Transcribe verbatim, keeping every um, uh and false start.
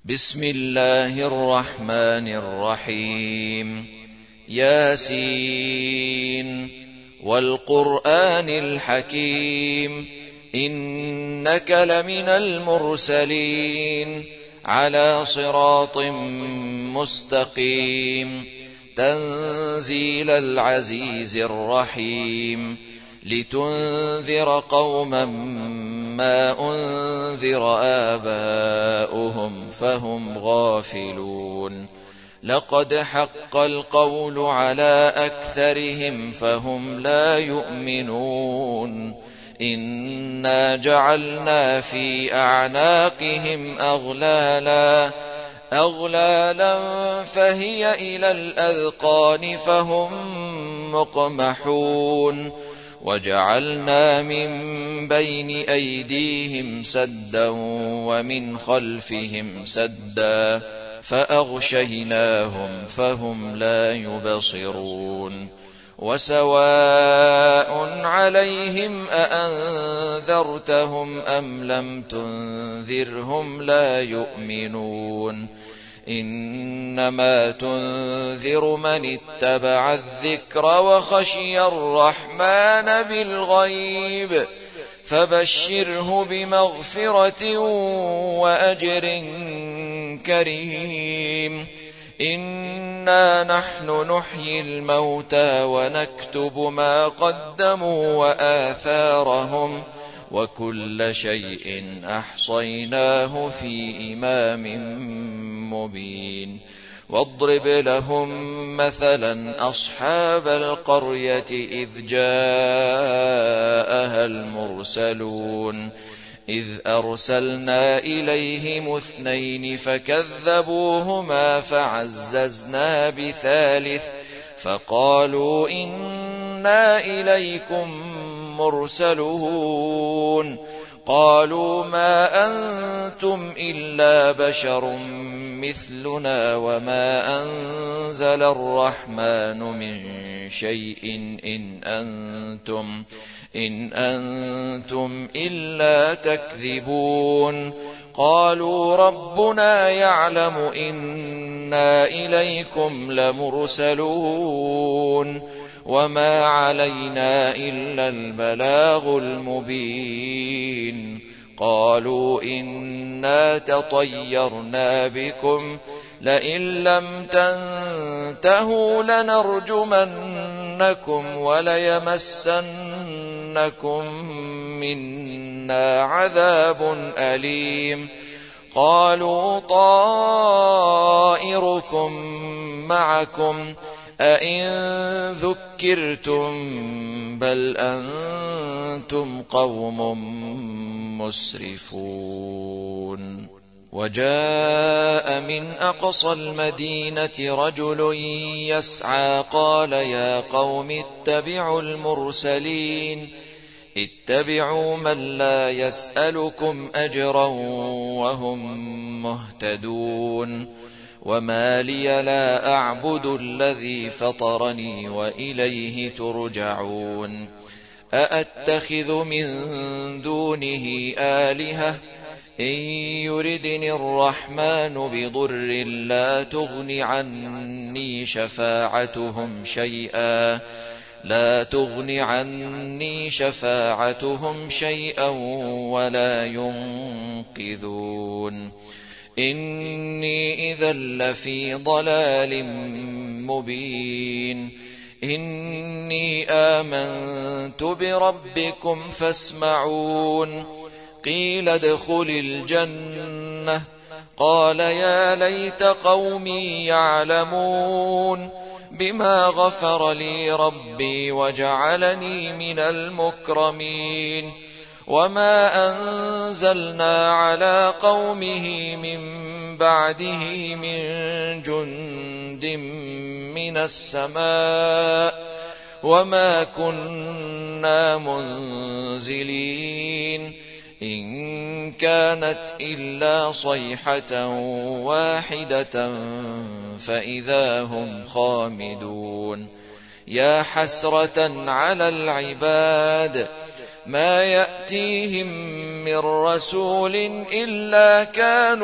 بسم الله الرحمن الرحيم. ياسين والقرآن الحكيم إنك لمن المرسلين على صراط مستقيم تنزيل العزيز الرحيم لتنذر قوما ما أنذر آباؤهم فهم غافلون لقد حق القول على أكثرهم فهم لا يؤمنون إنا جعلنا في أعناقهم أغلالا أغلالا فهي إلى الأذقان فهم مقمحون وجعلنا من بين أيديهم سدا ومن خلفهم سدا فأغشيناهم فهم لا يبصرون وسواء عليهم أأنذرتهم أم لم تنذرهم لا يؤمنون إنما تنذر من اتبع الذكر وخشي الرحمن بالغيب فبشره بمغفرة وأجر كريم. إنا نحن نحيي الموتى ونكتب ما قدموا وآثارهم وكل شيء أحصيناه في إمام مبين. واضرب لهم مثلا أصحاب القرية إذ جاءها المرسلون إذ أرسلنا إليهم اثنين فكذبوهما فعززنا بثالث فقالوا إنا إليكم مرسلون قالوا ما أنتم إلا بشر مثلنا وما أنزل الرحمن من شيء إن أنتم إن أنتم إلا تكذبون قالوا ربنا يعلم إنا إليكم لمرسلون وما علينا إلا البلاغ المبين. قالوا إنا تطيرنا بكم لئن لم تنتهوا لنرجمنكم وليمسنكم منا عذاب أليم. قالوا طائركم معكم أئن ذكرتم بل أنتم قوم مسرفون. وجاء من أقصى المدينة رجل يسعى قال يا قوم اتبعوا المرسلين اتبعوا من لا يسألكم أجرا وهم مهتدون. وما لي لا أعبد الذي فطرني وإليه ترجعون. أأتخذ من دونه آلهة إن يردني الرحمن بضر لا تغن عني شفاعتهم شيئا لا تغن عني شفاعتهم شيئا ولا ينقذون. إني إذا لفي ضلال مبين. إني آمنت بربكم فاسمعون. قيل ادخل الجنة قال يا ليت قومي يعلمون بما غفر لي ربي وجعلني من المكرمين. وما أنزلنا على قومه من بعده من جند من السماء وما كنا منزلين إن كانت إلا صيحة واحدة فإذا هم خامدون. يا حسرة على العباد ما يأتيهم من رسول إلا كانوا